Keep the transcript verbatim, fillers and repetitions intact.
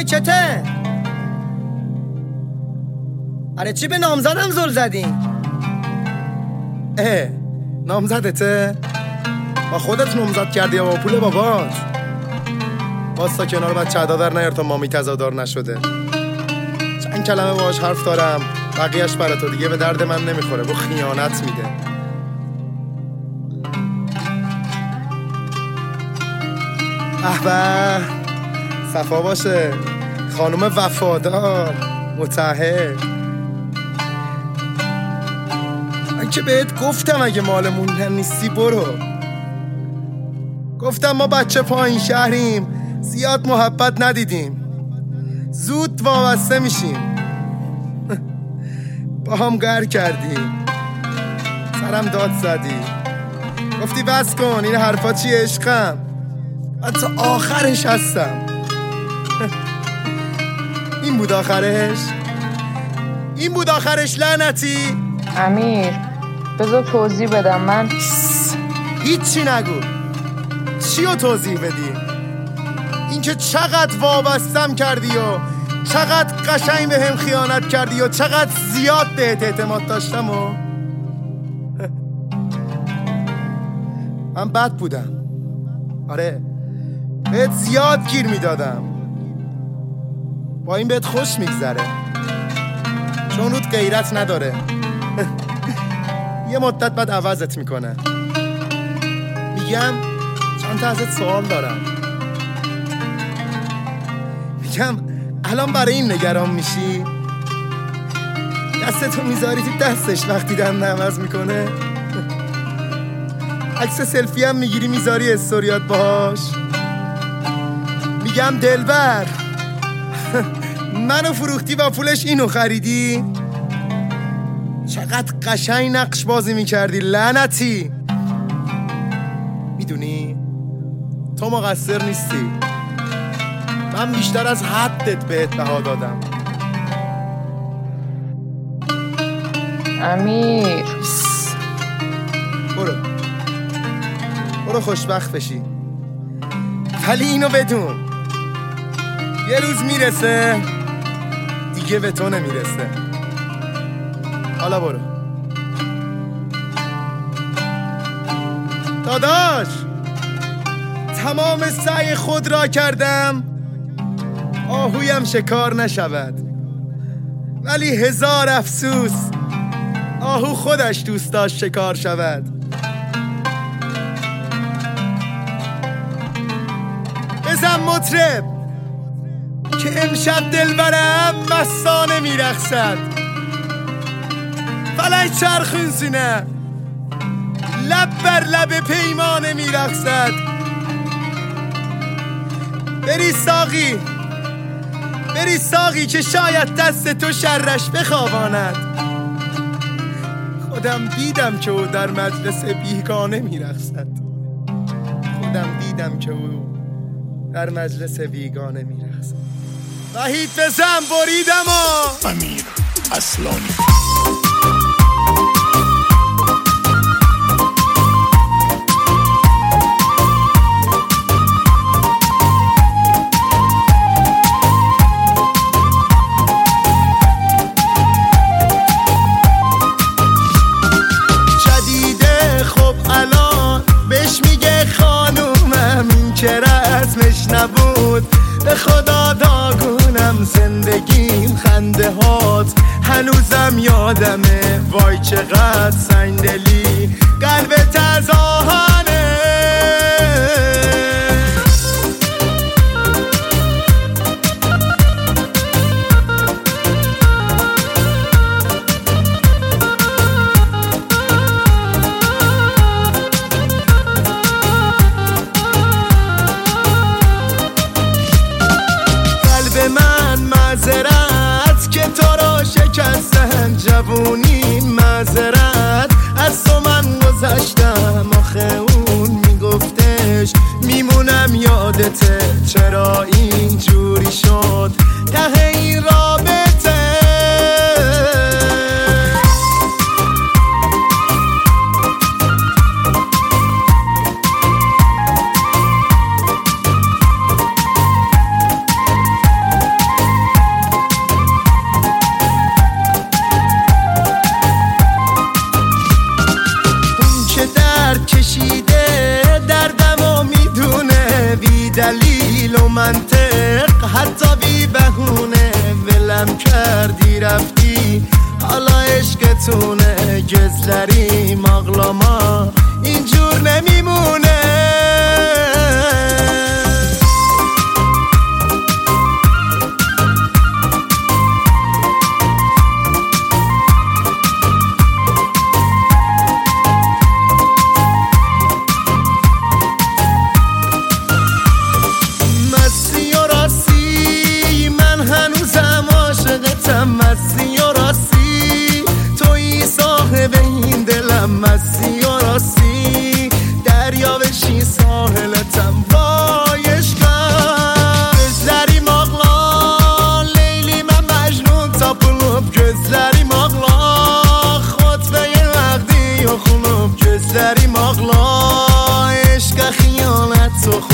مایکته. آره چی به نامزدم زل زدین؟ اه نامزدته؟ با خودت نامزد کردی یا با پول بابات؟ واستا کنار بچه عدا در نیار تا مامی تزادار نشده. چند کلمه باهاش حرف دارم، بقیهش برای تو، دیگه به درد من نمیخوره، با خیانت میده. احبه صفا باشه خانوم وفادار متعهد. من که بهت گفتم اگه مالمون نیستی برو. گفتم ما بچه پایین شهریم، زیاد محبت ندیدیم، زود وابسته میشیم. با هم گر کردی، سرم داد زدی، گفتی بس کن این حرفا چیه عشقم، من تا آخرش هستم. این بود آخرش؟ این بود آخرش لعنتی؟ امیر بذار توضیح بدم. من هیچی نگو. چی رو توضیح بدی؟ این که چقدر وابستم کردی و چقدر قشنگ به هم خیانت کردی و چقدر زیاد بهت اعتماد داشتم و من بد بودم. آره بهت زیاد گیر میدادم. با این بهت خوش میگذره چون رود غیرت نداره. یه مدت بعد عوضت میکنه. میگم چند تا ازت سوال دارم. میگم الان برای این نگران میشی؟ دستتو میذاری تو دستش وقتی دم عوض میکنه؟ عکس سلفی هم میگیری میذاری استوریات باهاش؟ میگم دلبر منو فروختی و پولش اینو خریدی؟ چقدر قشنگ نقش بازی میکردی لعنتی. میدونی تو مقصر نیستی، من بیشتر از حدت بهت بها دادم. امیر برو برو خوشبخت بشی، ولی اینو بدون یه روز میرسه دیگه به تو نمیرسه. حالا برو داداش. تمام سعی خود را کردم آهویم شکار نشود، ولی هزار افسوس آهو خودش دوست داشت شکار شود. بزن مطرب که امشب دلبرم مستانه میرقصد. فلک چرخون سینه لب بر لب پیمانه میرقصد. بری ساقی بری ساقی که شاید دست تو شرش بخواباند. خودم دیدم که او در مجلس بیگانه میرقصد. خودم دیدم که او در مجلس بیگانه میرقصد. وحید بزن بریدم آ امیر اصلانی. نبود به خدا داغونم زندگیم خنده هات هنوزم یادمه. وای چقدر سنگدلی قلبت از آهنه. معذرت که تو را شکستن جوونی، معذرت از تو من گذشتم. آخه اون میگفتش میمونم یادته، چرا اینجوری شد ته این رابطه؟ دلیل و منطق، حتی بی بهونه ولم کردی رفتی. حالا عشقتونه گزلری مغلاما اینجور نمیمونه. مستی و راستی من هنوزم عاشقتم، مستی و راستی تویی صاحب این دلم، مستی و راستی دریا بشی ساحلتم. وای عشقم gözlerim ağlar لیلی من مجنون tapılıp gözlerim ağlar xotbeye vaqti yoxunub gözlerim ağlar eşqa xiyonət çox